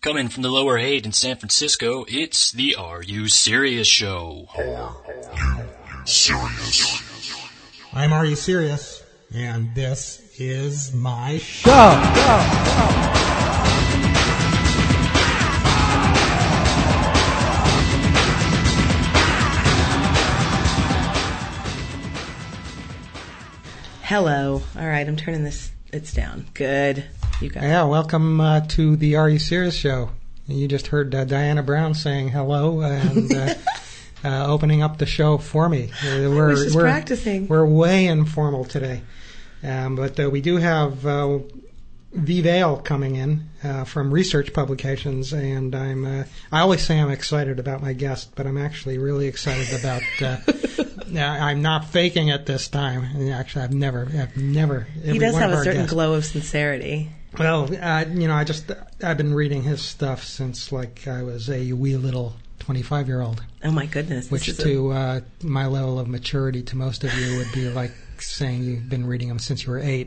Coming from the Lower Haight in San Francisco, it's the Are You Serious Show. Are You Serious? I'm Are You Serious? And this is my show. Hello. All right, I'm turning this. It's down. Good. You got it. Yeah, welcome to the Are You Serious show. You just heard Diana Brown saying hello and opening up the show for me. We're practicing. We're way informal today. But we do have V. Vale coming in from Research Publications, and I always say I'm excited about my guest, but I'm actually really excited about. I'm not faking it this time. Actually, I've never. He does have a certain glow of sincerity. Well, I've been reading his stuff since like I was a wee little 25-year-old. Oh my goodness! Which to my level of maturity, to most of you, would be like saying you've been reading them since you were 8.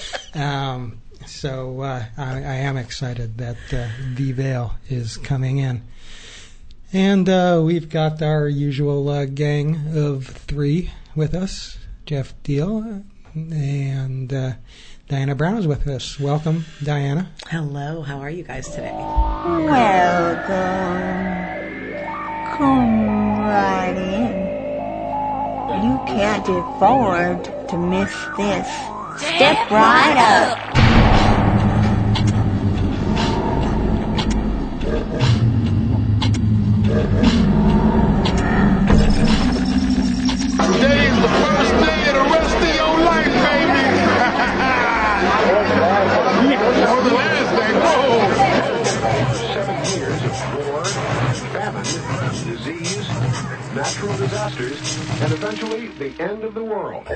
So I am excited that V. Vale is coming in. And we've got our usual gang of 3 with us. Jeff Deal and Diana Brown is with us. Welcome, Diana. Hello. How are you guys today? Welcome. Come right in. You can't afford to miss this. Step right up. Today's the first day of the rest of your life, baby. Or the last day. Whoa. 7 years of war, famine, disease, natural disasters, and eventually the end of the world.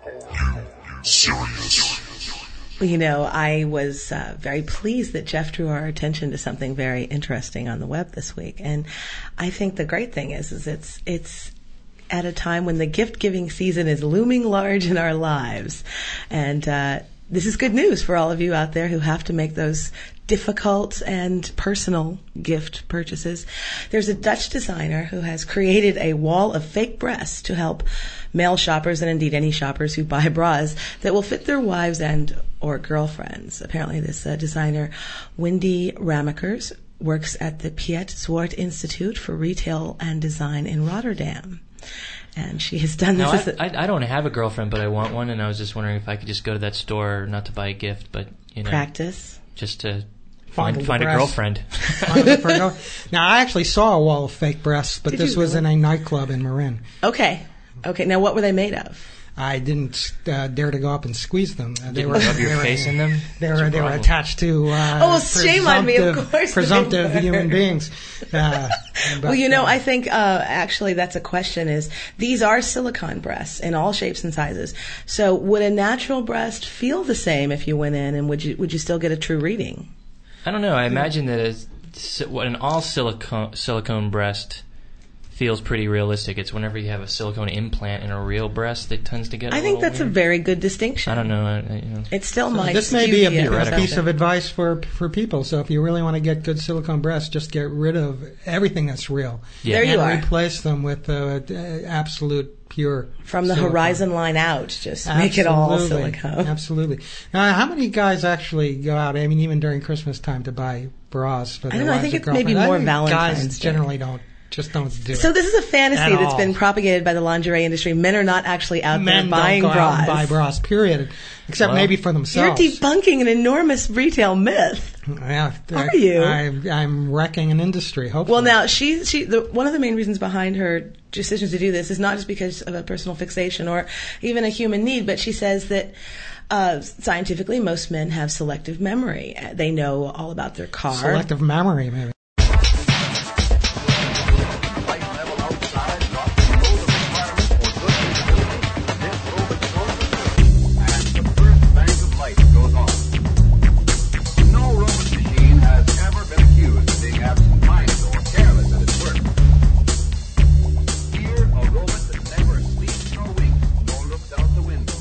Serious. Well, you know, I was very pleased that Jeff drew our attention to something very interesting on the web this week. And I think the great thing is it's at a time when the gift-giving season is looming large in our lives. And this is good news for all of you out there who have to make those difficult and personal gift purchases. There's a Dutch designer who has created a wall of fake breasts to help male shoppers, and indeed any shoppers who buy bras, that will fit their wives and or girlfriends. Apparently this designer, Wendy Ramakers, works at the Piet Zwart Institute for Retail and Design in Rotterdam. And she has done this. I don't have a girlfriend, but I want one, and I was just wondering if I could just go to that store, not to buy a gift, but, you know. Practice. Just to find a girlfriend. Now, I actually saw a wall of fake breasts, but this was in a nightclub in Marin. Okay. Now, what were they made of? I didn't dare to go up and squeeze them. They were rub your face in them? They were attached to shame on me, of course. Presumptive human beings. Well, you know, I think actually that's a question is, these are silicone breasts in all shapes and sizes. So would a natural breast feel the same if you went in, and would you still get a true reading? I don't know. I imagine that an all silicone breast feels pretty realistic. It's whenever you have a silicone implant in a real breast that tends to get. I think that's weird. A very good distinction. I don't know. It still might. This may be a piece of advice for people. So if you really want to get good silicone breasts, just get rid of everything that's real. Yeah. There you are. And replace them with absolute pure from the silicone. horizon line out. Just make it all silicone. Absolutely. Now, how many guys actually go out? I mean, even during Christmas time, to buy bras for their I don't know. I think it's maybe more Valentine's Guys generally don't do it. So this is a fantasy that's been propagated by the lingerie industry. Men are not actually out there buying bras. Men don't go out and buy bras, period. Except maybe for themselves. You're debunking an enormous retail myth. Yeah, are you? I'm wrecking an industry, hopefully. Well, now, one of the main reasons behind her decision to do this is not just because of a personal fixation or even a human need, but she says that scientifically, most men have selective memory. They know all about their car. Selective memory, maybe.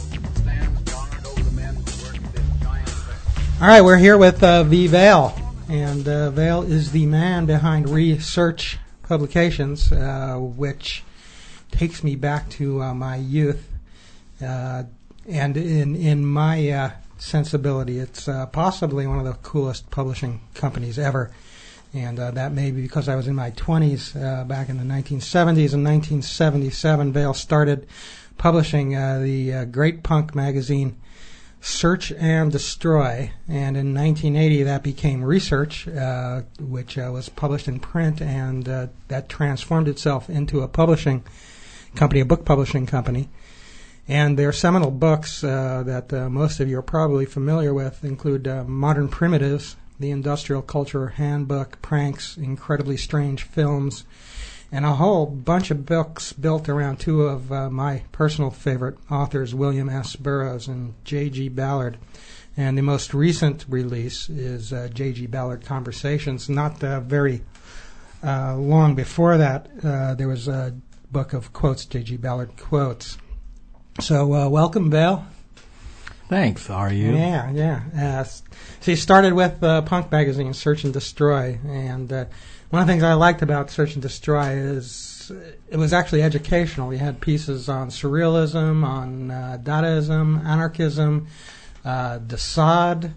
All right, we're here with V. Vale, and Vail is the man behind Research Publications, which takes me back to my youth. And in my sensibility, it's possibly one of the coolest publishing companies ever. And that may be because I was in my 20s back in the 1970s. In 1977, Vail started publishing the great punk magazine Search and Destroy. And in 1980, that became Research, which was published in print, and that transformed itself into a publishing company, a book publishing company. And their seminal books that most of you are probably familiar with include Modern Primitives, The Industrial Culture Handbook, Pranks, Incredibly Strange Films, and a whole bunch of books built around two of my personal favorite authors, William S. Burroughs and J.G. Ballard. And the most recent release is J.G. Ballard Conversations. Not very long before that, there was a book of quotes, J.G. Ballard quotes. So welcome, Vail. Thanks. How are you? Yeah. So you started with punk magazine, Search and Destroy, and one of the things I liked about Search and Destroy is it was actually educational. You had pieces on surrealism, on Dadaism, anarchism, Desaad.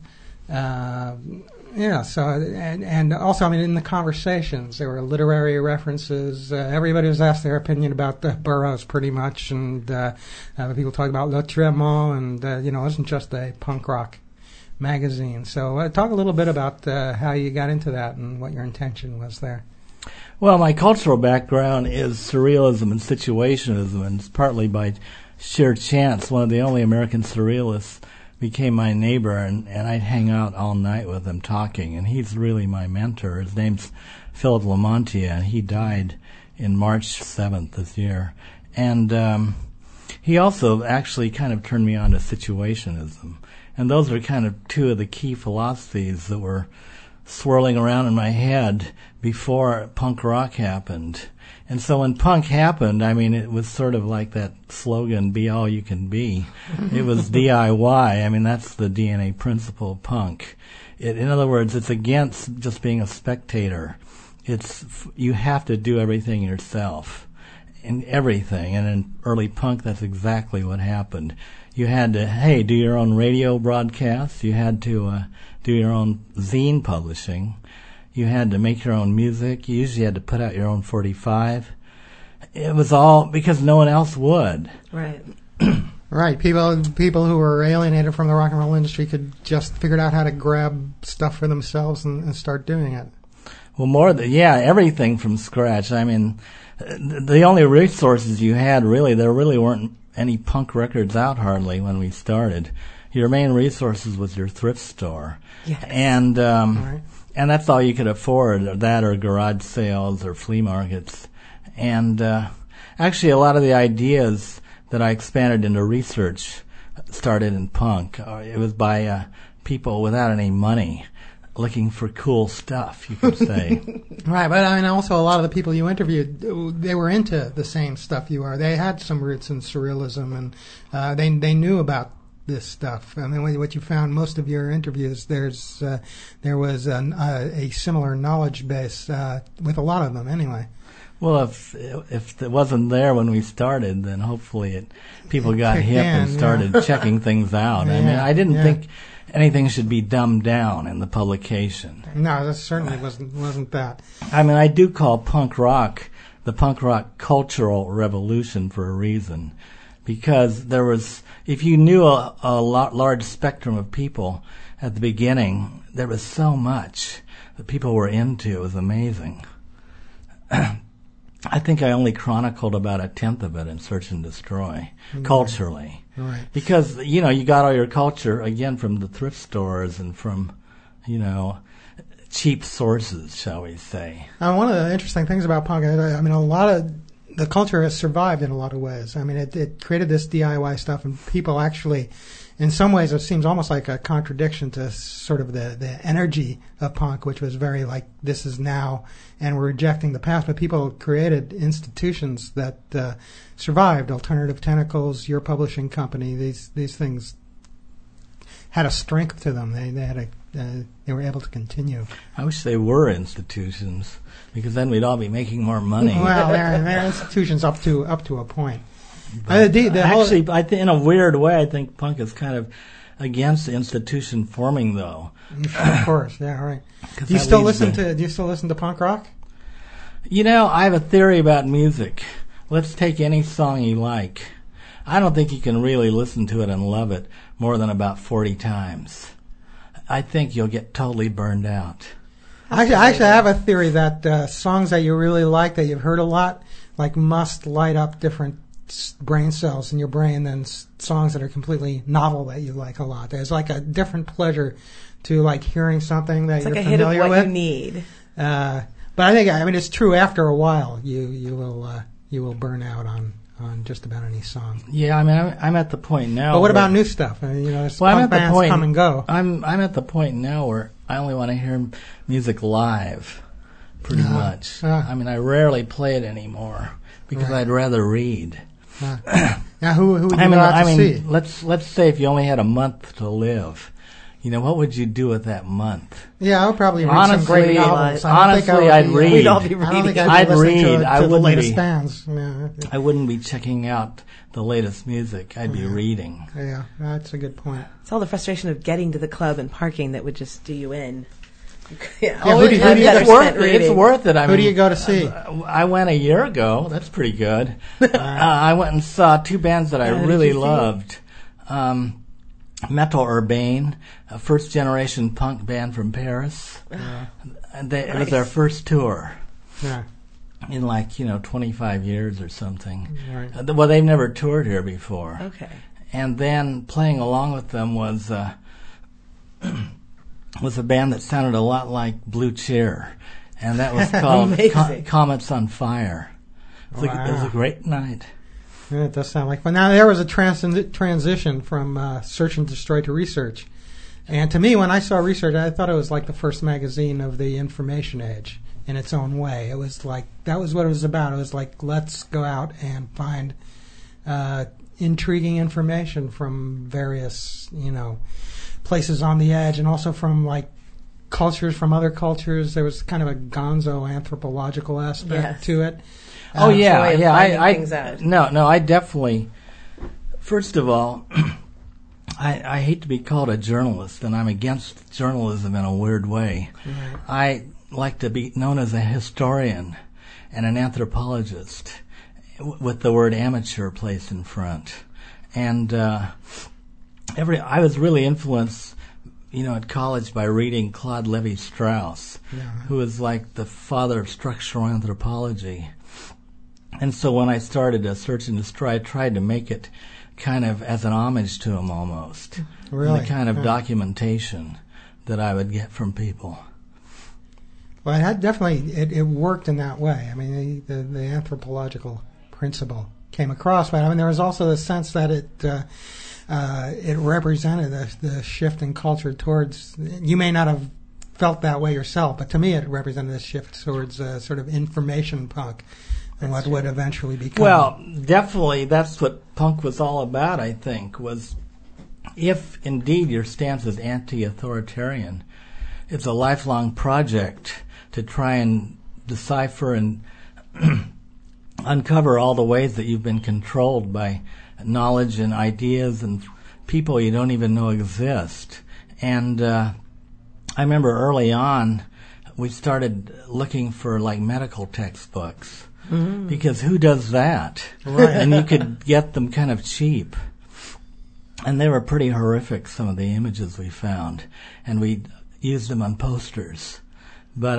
So and also, I mean, in the conversations, there were literary references. Everybody was asked their opinion about Burroughs, pretty much, and people talked about Le Tremont, and it wasn't just a punk rock magazine. So talk a little bit about how you got into that and what your intention was there. Well, my cultural background is surrealism and situationism, and it's partly by sheer chance. One of the only American surrealists became my neighbor, and I'd hang out all night with him talking, and he's really my mentor. His name's Philip Lamontia, and he died in March 7th this year. And he also actually kind of turned me on to situationism. And those are kind of two of the key philosophies that were swirling around in my head before punk rock happened. And so when punk happened, I mean, it was sort of like that slogan, be all you can be. It was DIY. I mean, that's the DNA principle of punk. In other words, it's against just being a spectator. You have to do everything yourself, in everything. And in early punk, that's exactly what happened. You had to, do your own radio broadcasts. You had to do your own zine publishing. You had to make your own music. You usually had to put out your own 45. It was all because no one else would. Right. Right. People who were alienated from the rock and roll industry could just figure out how to grab stuff for themselves and start doing it. Well, everything from scratch. I mean, the only resources you had, there really weren't any punk records out hardly when we started. Your main resources was your thrift store. Yes. And Right. and that's all you could afford, that or garage sales or flea markets. And actually a lot of the ideas that I expanded into research started in punk. It was by people without any money looking for cool stuff, you could say. Right, but I mean, also a lot of the people you interviewed, they were into the same stuff you are. They had some roots in surrealism, and they knew about this stuff. I mean, what you found most of your interviews, there was a similar knowledge base with a lot of them, anyway. Well, if it wasn't there when we started, then hopefully people got hip and started checking things out. I mean, I didn't think anything should be dumbed down in the publication. No, that certainly wasn't that. I mean, I do call punk rock the punk rock cultural revolution for a reason, because there was, if you knew a large spectrum of people at the beginning, there was so much that people were into. It was amazing. I think I only chronicled about 1/10 of it in Search and Destroy, culturally. Right. Because, you got all your culture, again, from the thrift stores and from, cheap sources, shall we say. One of the interesting things about punk, I mean, a lot of the culture has survived in a lot of ways. I mean, it created this DIY stuff, and people actually, in some ways, it seems almost like a contradiction to sort of the energy of punk, which was very like, this is now, and we're rejecting the past. But people created institutions that survived. Alternative Tentacles, your publishing company, these things had a strength to them. They had a they were able to continue. I wish they were institutions, because then we'd all be making more money. Well, they're institutions up to a point. Actually, in a weird way, I think punk is kind of against institution forming, though. Of course, yeah, right. Do you still listen to punk rock? I have a theory about music. Let's take any song you like. I don't think you can really listen to it and love it more than about 40 times. I think you'll get totally burned out. Actually, I have a theory that songs that you really like, that you've heard a lot, must light up different brain cells in your brain than songs that are completely novel that you like a lot. There's a different pleasure to hearing something that you're familiar with. It's like a hit of what you need. But I think it's true. After a while, you will burn out on just about any song. Yeah, I'm at the point now. But what about new stuff? There's punk bands come and go. I'm at the point now where I only want to hear music live, pretty much. I rarely play it anymore because I'd rather read. Now, who would you go out to see? Let's say if you only had a month to live. What would you do with that month? Yeah, I would probably read some great novels. Honestly, I'd read. We'd all be reading. I'd read. I wouldn't the latest bands. Yeah. I wouldn't be checking out the latest music. I'd be reading. Yeah, that's a good point. It's all the frustration of getting to the club and parking that would just do you in. It's worth it. Who do you go to see? I went a year ago. That's pretty good. I went and saw two bands that I really loved. Metal Urbane, a first-generation punk band from Paris. It was their first tour in 25 years or something. Right. Well, they've never toured here before. Okay. And then playing along with them was a band that sounded a lot like Blue Cheer, and that was called Comets on Fire. It was a great night. Yeah, it does sound like. But now there was a transition from Search and Destroy to Research, and to me, when I saw Research, I thought it was like the first magazine of the information age in its own way. It was that was what it was about. It was let's go out and find intriguing information from various places on the edge, and also from cultures from other cultures. There was kind of a gonzo anthropological aspect to it. I definitely. First of all, I hate to be called a journalist, and I'm against journalism in a weird way. Right. I like to be known as a historian and an anthropologist, with the word amateur placed in front. And I was really influenced, at college by reading Claude Lévi-Strauss, who is like the father of structural anthropology. And so when I started a Search and Destroy, I tried to make it kind of as an homage to him almost. Really? The kind of documentation that I would get from people. Well, it had it worked in that way. The anthropological principle came across, but there was also the sense that it represented the shift in culture towards. You may not have felt that way yourself, but to me, it represented a shift towards sort of information punk. And what would eventually become. Well, definitely that's what punk was all about, I think, was if indeed your stance is anti-authoritarian, it's a lifelong project to try and decipher and uncover all the ways that you've been controlled by knowledge and ideas and people you don't even know exist. And I remember early on we started looking for medical textbooks. Mm-hmm. Because who does that? Right. And you could get them kind of cheap. And they were pretty horrific, some of the images we found. And we used them on posters. But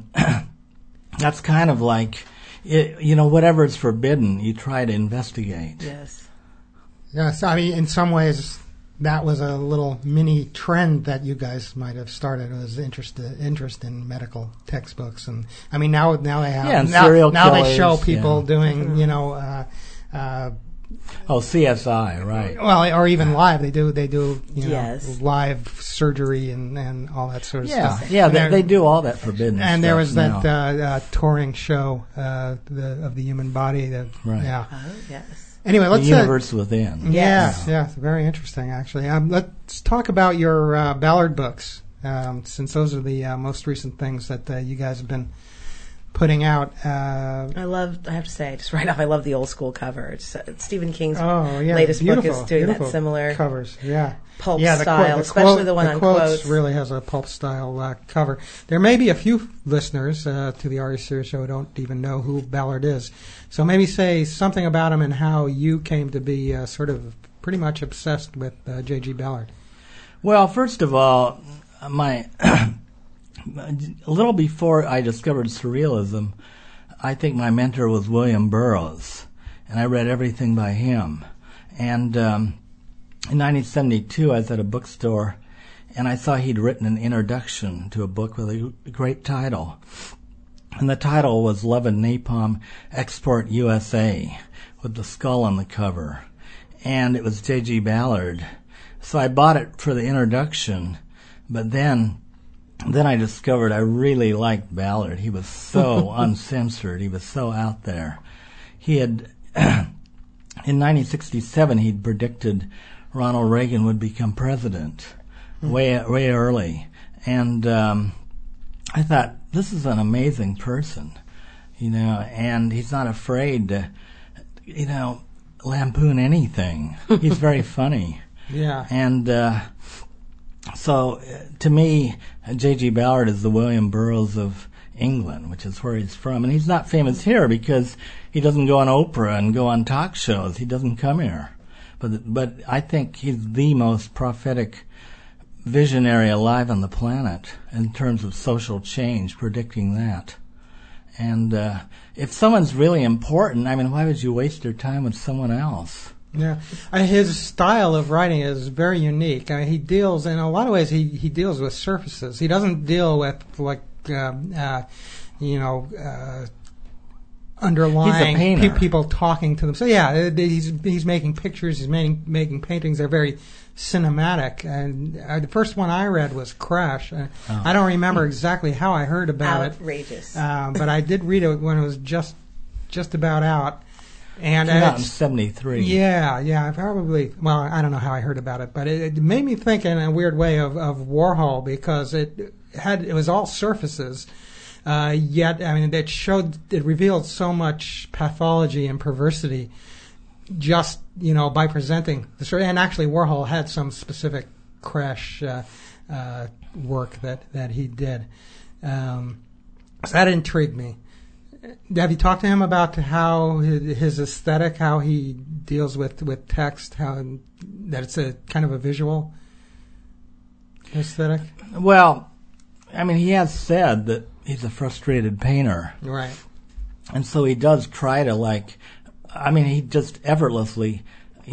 that's kind of whatever is forbidden, you try to investigate. Yes. Yes, in some ways, that was a little mini trend that you guys might have started. It was interest in medical textbooks, and now they have now they show people doing CSI, right? Well, or even live. They do yes. live surgery and all that sort of stuff. Yeah, they do all that forbidden. And stuff there was now. that touring show of the human body. Right. Yeah. Oh, yes. Anyway, let's the universe within. Yes, very interesting actually. Let's talk about your Ballard books. since those are the most recent things that you guys have been putting out. I have to say, just right off, I love the old school cover. It's Stephen King's Oh, yeah, latest book beautiful, is doing beautiful that similar covers. Yeah, pulp yeah, style, especially the one on quotes. quotes. Really has a pulp style cover. There may be a few listeners to the Artist Series show who don't even know who Ballard is. So maybe say something about him and how you came to be sort of pretty much obsessed with J.G. Ballard. Well, first of all, a little before I discovered surrealism, I think my mentor was William Burroughs, and I read everything by him. And in 1972, I was at a bookstore, and I saw he'd written an introduction to a book with a great title. And the title was Love and Napalm Export USA, with the skull on the cover. And it was J.G. Ballard. So I bought it for the introduction, but then I discovered I really liked Ballard. He was so uncensored. He was so out there. He had, in 1967, he'd predicted Ronald Reagan would become president way early. And I thought, this is an amazing person, and he's not afraid to, lampoon anything. He's very funny. Yeah. And so, to me, J.G. Ballard is the William Burroughs of England, which is where he's from. And he's not famous here because he doesn't go on Oprah and go on talk shows. He doesn't come here. But I think he's the most prophetic visionary alive on the planet in terms of social change, predicting that. And if someone's really important, why would you waste your time with someone else? Yeah, his style of writing is very unique. He deals, in a lot of ways, he deals with surfaces. He doesn't deal with underlying people talking to them. So yeah, he's making pictures. He's making paintings. They're very cinematic. And the first one I read was Crash. I don't remember exactly how I heard about Outrageous. but I did read it when it was just about out. And out in 73. Yeah, probably. Well, I don't know how I heard about it, but it made me think in a weird way of Warhol, because it was all surfaces. Yet, it revealed so much pathology and perversity just, by presenting the story. And actually, Warhol had some specific Crash work that he did. So that intrigued me. Have you talked to him about how his aesthetic, how he deals with text, how that it's a kind of a visual aesthetic? Well, he has said that he's a frustrated painter. Right. And so he does try to he just effortlessly,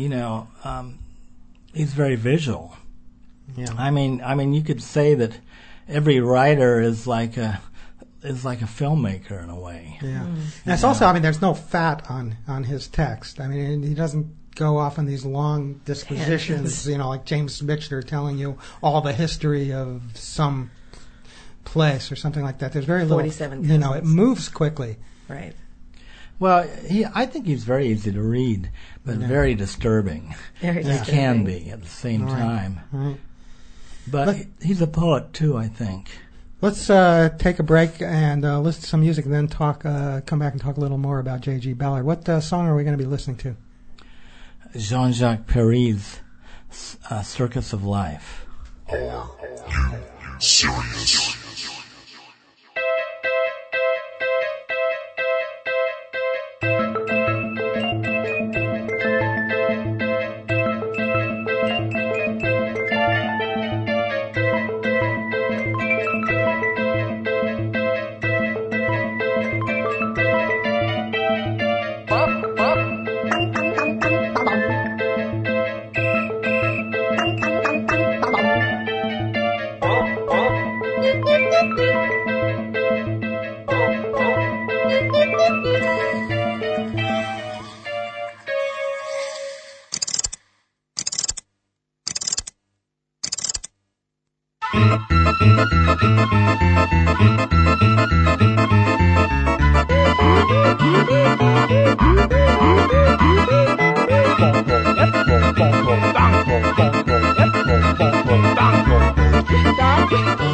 he's very visual. Yeah. You could say that every writer is like a filmmaker in a way. Yeah. And it's also, there's no fat on his text. He doesn't go off on these long disquisitions, like James Michener telling you all the history of some place or something like that. There's very little, 47 it moves quickly. Right. Well, I think he's very easy to read, but very disturbing. Very disturbing. He can be at the same time. Right. But he's a poet too, I think. Let's take a break and listen to some music, and then come back and talk a little more about J.G. Ballard. What song are we going to be listening to? Jean-Jacques Perry's Circus of Life. Are you serious? Stop.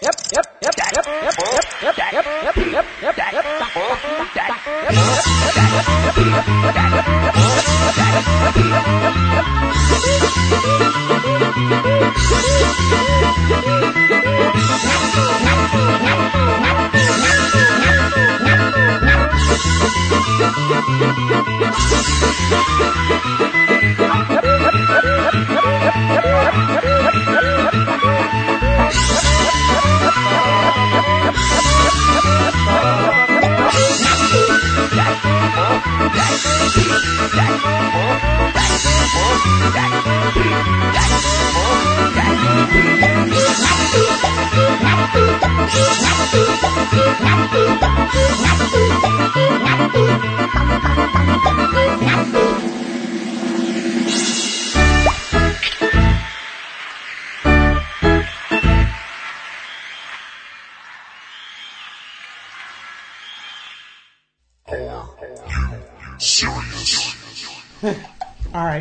Serious. All right.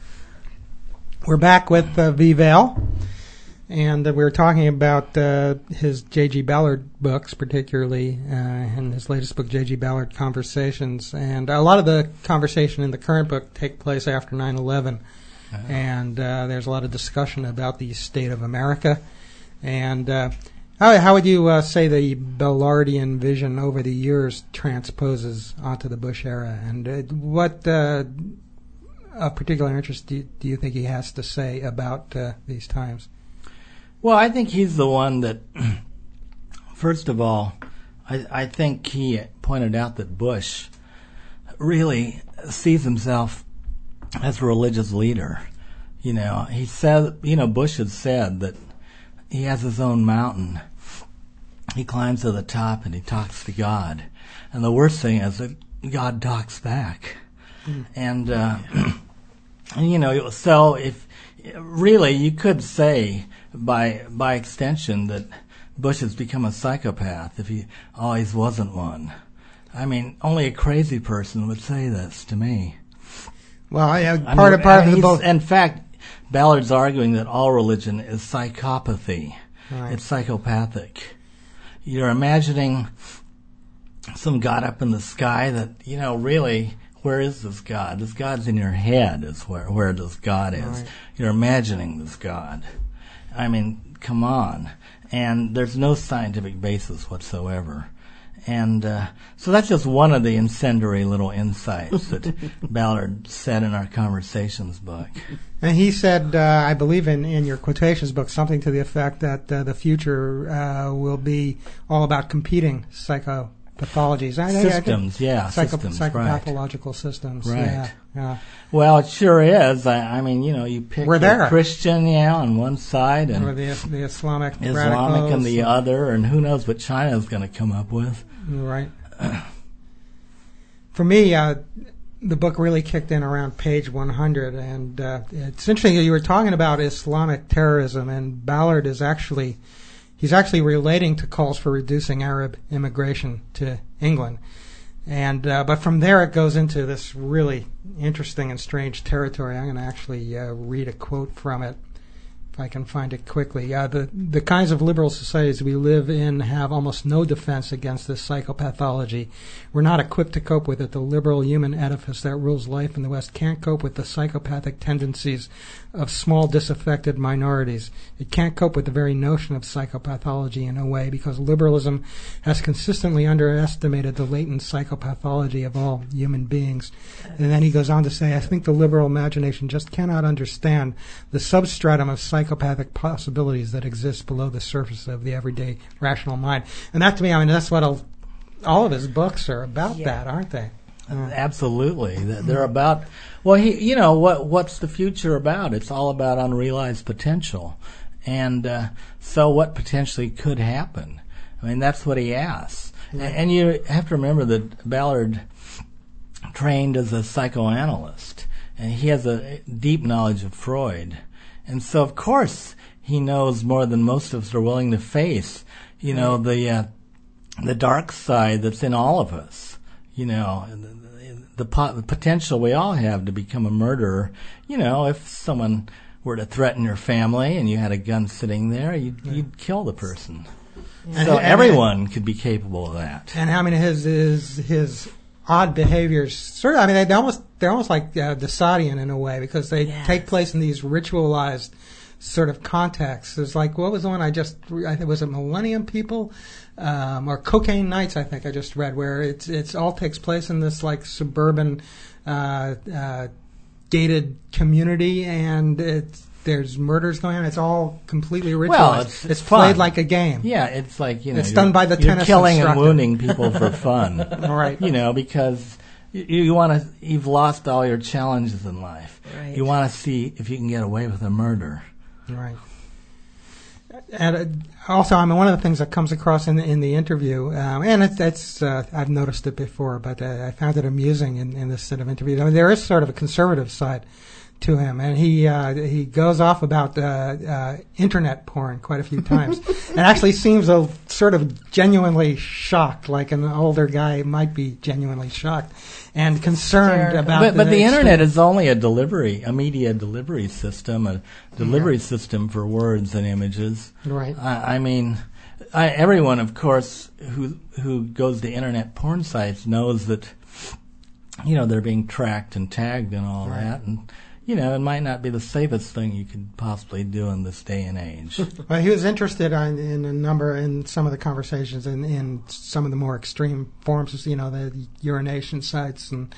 We're back with V. Vale, and we were talking about his J.G. Ballard books, particularly in his latest book, J.G. Ballard Conversations. And a lot of the conversation in the current book take place after 9/11, and there's a lot of discussion about the state of America. And how would you say the Ballardian vision over the years transposes onto the Bush era? And what particular interest do you think he has to say about these times? Well, I think he's the one that, first of all, I think he pointed out that Bush really sees himself as a religious leader. You know, he said, Bush had said that he has his own mountain. He climbs to the top and he talks to God. And the worst thing is that God talks back. And, so if really you could say by extension that Bush has become a psychopath if he always wasn't one. I mean, only a crazy person would say this to me. Well, part of the book. In fact, Ballard's arguing that all religion is psychopathy. Right. It's psychopathic. You're imagining some God up in the sky that, really, where is this God? This God's in your head is where this God is. Right. You're imagining this God. I mean, come on. And there's no scientific basis whatsoever. And so that's just one of the incendiary little insights that Ballard said in our Conversations book. And he said, I believe in your quotations book, something to the effect that the future will be all about competing psychopathologies. Systems, psychopathological systems. Right. Yeah. Well, it sure is. I mean, you pick a Christian, on one side, and or the Islamic radicals, and the other, and who knows what China's going to come up with. Right. For me, the book really kicked in around page 100, and it's interesting that you were talking about Islamic terrorism, and Ballard is actually relating to calls for reducing Arab immigration to England. And but from there it goes into this really interesting and strange territory. I'm going to actually read a quote from it, if I can find it quickly. The kinds of liberal societies we live in have almost no defense against this psychopathology. We're not equipped to cope with it. The liberal human edifice that rules life in the West can't cope with the psychopathic tendencies of small disaffected minorities. It can't cope with the very notion of psychopathology in a way, because liberalism has consistently underestimated the latent psychopathology of all human beings. And then he goes on to say, I think the liberal imagination just cannot understand the substratum of psychopathic possibilities that exist below the surface of the everyday rational mind. And that, to me, that's what all of his books are about, that, aren't they? Absolutely. They're about, what's the future about? It's all about unrealized potential. And so what potentially could happen? I mean, that's what he asks. Yeah. And you have to remember that Ballard trained as a psychoanalyst, and he has a deep knowledge of Freud. And so, of course, he knows more than most of us are willing to face, the dark side that's in all of us, the potential we all have to become a murderer. If someone were to threaten your family and you had a gun sitting there, you'd kill the person. So everyone could be capable of that. And I mean, his odd behaviors, sort of. I mean, they're almost like Desaadian in a way, because they take place in these ritualized sort of contexts. There's like, what was the one I think it was Millennium People, or Cocaine Nights, I think I just read, where it's all takes place in this like suburban gated community, and there's murders going on. It's all completely ritualized. Well, it's fun. Played like a game. Yeah, it's like, it's done by the you're tennis killing instructor. and wounding people for fun. Right. Because you've lost all your challenges in life. Right. You want to see if you can get away with a murder. Right. And also, I mean, one of the things that comes across in the interview, and it's I've noticed it before, but I found it amusing in this set of interviews. I mean, there is sort of a conservative side to him, and he goes off about internet porn quite a few times, and actually seems sort of genuinely shocked, like an older guy might be genuinely shocked and concerned about. But the internet is only a media delivery system, a delivery system for words and images. Right. I mean, everyone, of course, who goes to internet porn sites knows that, they're being tracked and tagged and all that, and. It might not be the safest thing you could possibly do in this day and age. Well, he was interested in some of the conversations in some of the more extreme forms, the urination sites and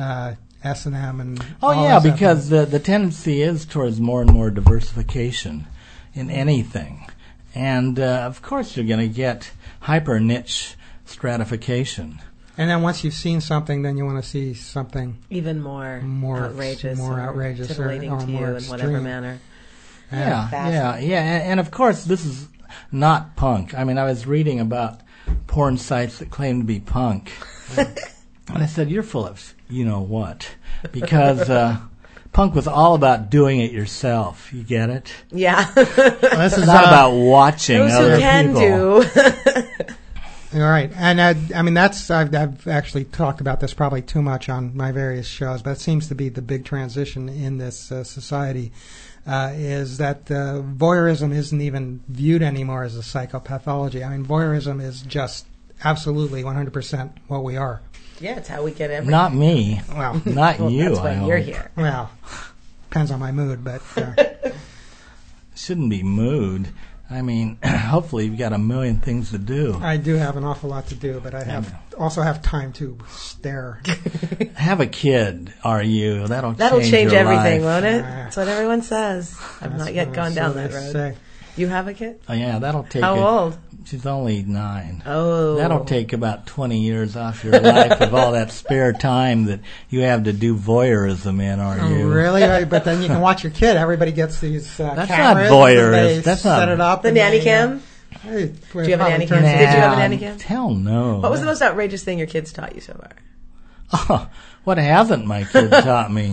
S&M and. Oh yeah, because the tendency is towards more and more diversification in anything, and of course you're going to get hyper niche stratification. And then once you've seen something, then you want to see something even more outrageous, titillating to you in whatever manner. Yeah, and of course this is not punk. I mean, I was reading about porn sites that claim to be punk, and I said, "You're full of what?" Because punk was all about doing it yourself. You get it? Yeah. This is not about watching those other who can people. Do. All right, and I mean I've actually talked about this probably too much on my various shows, but it seems to be the big transition in this society is that voyeurism isn't even viewed anymore as a psychopathology. I mean, voyeurism is just absolutely 100% what we are. Yeah, it's how we get everything. Not me. Well, not you. That's why you're here. Well, depends on my mood, but shouldn't be mood. I mean, hopefully you've got a million things to do. I do have an awful lot to do, but I also have time to stare. Have a kid, That'll change your everything, life. won't it? That's what everyone says. I've not yet gone down that road. Say. You have a kid? Oh yeah, that'll take. How old? She's only 9. Oh. That'll take about 20 years off your life of all that spare time that you have to do voyeurism in, are you? Really? But then you can watch your kid. Everybody gets these That's cameras. not voyeurism. That's set it up. The nanny cam? Do you have a nanny cam? Did you have a nanny cam? Hell no. What was the most outrageous thing your kids taught you so far? Oh, what hasn't my kid taught me?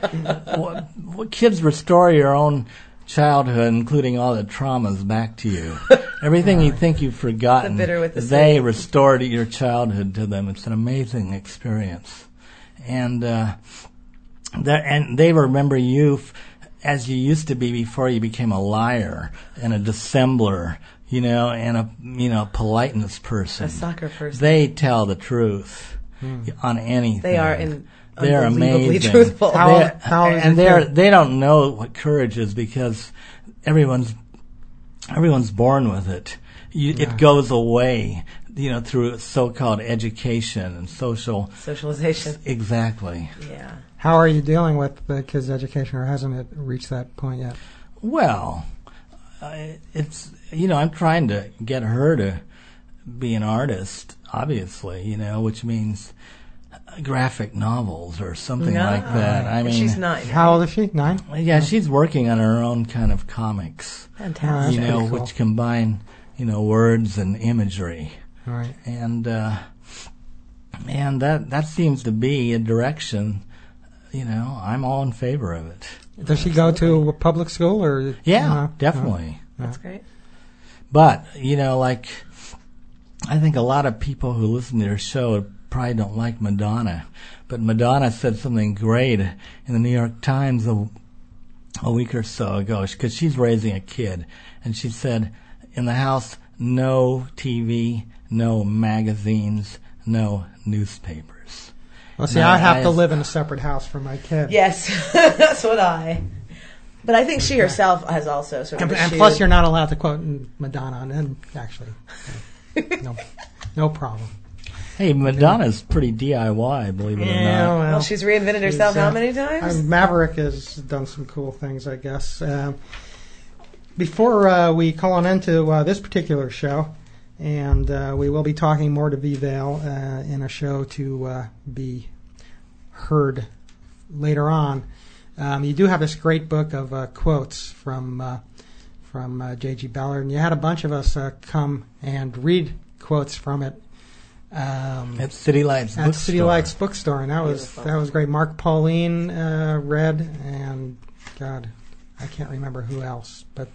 What kids restore your own childhood, including all the traumas, back to you. Everything you think you've forgotten, they restore to your childhood to them. It's an amazing experience, and they remember you as you used to be before you became a liar and a dissembler, and a politeness person. A soccer person. They tell the truth on anything. They're amazing. Truthful. They don't know what courage is because everyone's born with it. It goes away, through so-called education and socialization. Exactly. Yeah. How are you dealing with the kids' education, or hasn't it reached that point yet? Well, it's I'm trying to get her to be an artist, obviously, which means graphic novels or something like that. I mean, she's 9. How old is she? 9? Yeah, she's working on her own kind of comics. Fantastic. Cool. Which combine, words and imagery. Right. And that seems to be a direction, I'm all in favor of it. Does she go to a public school or? Yeah, definitely. That's great. But, I think a lot of people who listen to your show probably don't like Madonna, but Madonna said something great in the New York Times a week or so ago, because she's raising a kid, and she said, in the house, no TV, no magazines, no newspapers. Well, see, I have to live in a separate house from my kid. Yes, that's what But I think she herself has also sort of. And plus, you're not allowed to quote Madonna, and actually, no problem. Hey, Madonna's pretty DIY, believe it or not. Well, she's reinvented herself how many times? Maverick has done some cool things, I guess. Before we call on into this particular show, and we will be talking more to V. Vale in a show to be heard later on. You do have this great book of quotes from J.G. Ballard, and you had a bunch of us come and read quotes from it at City Lights Bookstore, and that was great. Mark Pauline read, and God, I can't remember who else, but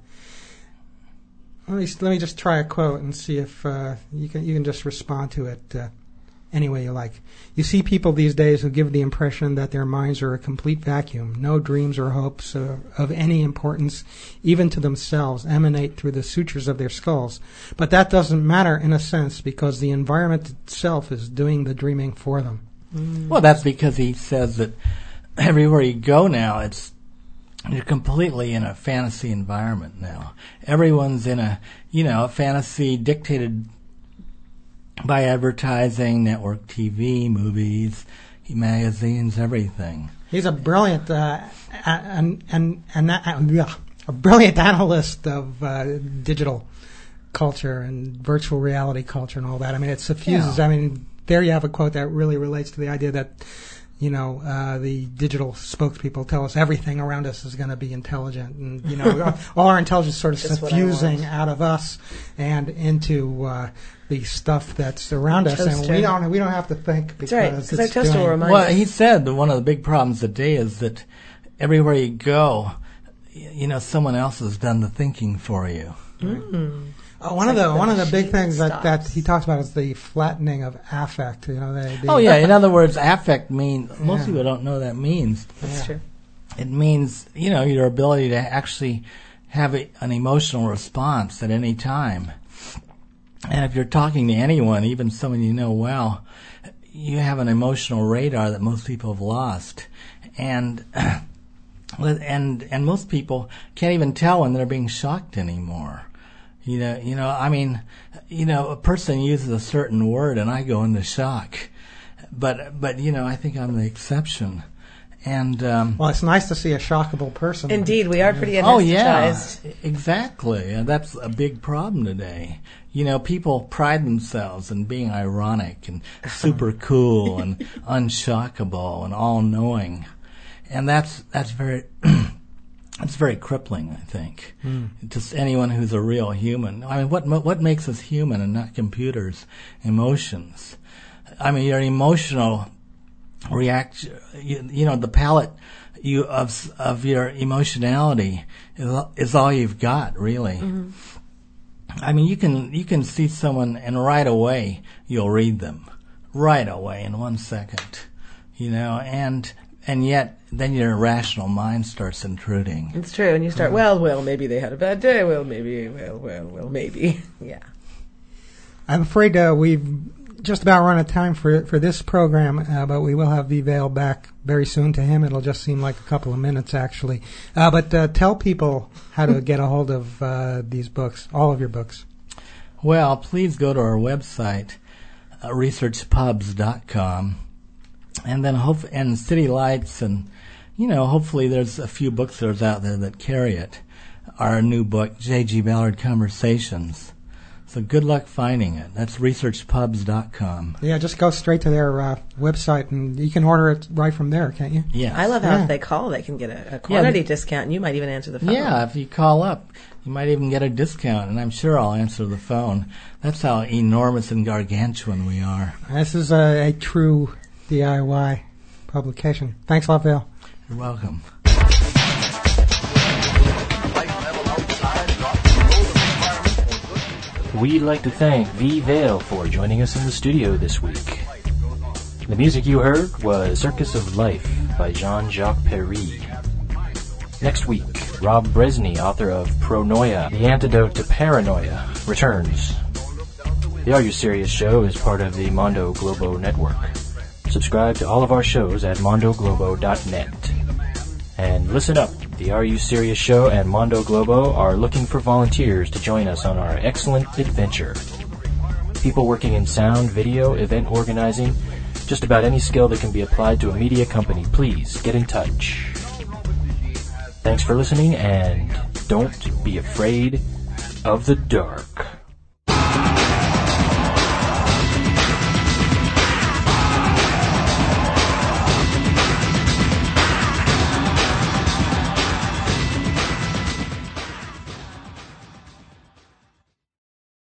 let me just try a quote and see if you can just respond to it any way you like. You see people these days who give the impression that their minds are a complete vacuum. No dreams or hopes of any importance, even to themselves, emanate through the sutures of their skulls. But that doesn't matter in a sense, because the environment itself is doing the dreaming for them. Well, that's because he says that everywhere you go now, you're completely in a fantasy environment now. Everyone's in a fantasy dictated by advertising, network TV, movies, magazines, everything. He's a brilliant a brilliant analyst of digital culture and virtual reality culture and all that. I mean, it suffuses. Yeah. I mean, there you have a quote that really relates to the idea that the digital spokespeople tell us everything around us is going to be intelligent, and all our intelligence sort of suffusing out of us and into the stuff that's around us, and we don't have to think because our toaster will remind us. Well, he said that one of the big problems today is that everywhere you go, someone else has done the thinking for you. Mm. One of the big things that he talks about is the flattening of affect. In other words, affect means most people don't know what that means. That's true. It means your ability to actually have an emotional response at any time. And if you're talking to anyone, even someone you know well, you have an emotional radar that most people have lost, and most people can't even tell when they're being shocked anymore. A person uses a certain word and I go into shock. But I think I'm the exception. And well, it's nice to see a shockable person. Indeed, we are pretty anesthetized. Oh, yeah, exactly. And that's a big problem today. People pride themselves in being ironic and super cool and unshockable and all-knowing. And that's very... It's very crippling, I think, to anyone who's a real human. I mean, what makes us human and not computers? Emotions. I mean, your emotional reaction. The palette of your emotionality is all you've got, really. Mm-hmm. I mean, you can see someone and right away you'll read them, right away in 1 second, and yet then your rational mind starts intruding. It's true, and you start, well, maybe they had a bad day, maybe, yeah. I'm afraid we've just about run out of time for this program, but we will have V. Vale back very soon. To him, it'll just seem like a couple of minutes, actually. But tell people how to get a hold of these books, all of your books. Well, please go to our website, researchpubs.com. And then and City Lights, and hopefully there's a few bookstores out there that carry it. Our new book, J.G. Ballard Conversations. So good luck finding it. That's researchpubs.com. Yeah, just go straight to their website, and you can order it right from there, can't you? Yeah. I love how if they call, they can get a quantity discount, and you might even answer the phone. Yeah, if you call up, you might even get a discount, and I'm sure I'll answer the phone. That's how enormous and gargantuan we are. This is a true DIY publication. Thanks a lot, Vale. You're welcome. We'd like to thank V. Vale for joining us in the studio this week. The music you heard was Circus of Life by Jean-Jacques Perry. Next week, Rob Bresney, author of Pronoia, The Antidote to Paranoia, returns. The Are You Serious show is part of the Mondo Globo network. Subscribe to all of our shows at mondoglobo.net. And listen up, the Are You Serious show and Mondo Globo are looking for volunteers to join us on our excellent adventure. People working in sound, video, event organizing, just about any skill that can be applied to a media company, please get in touch. Thanks for listening, and don't be afraid of the dark.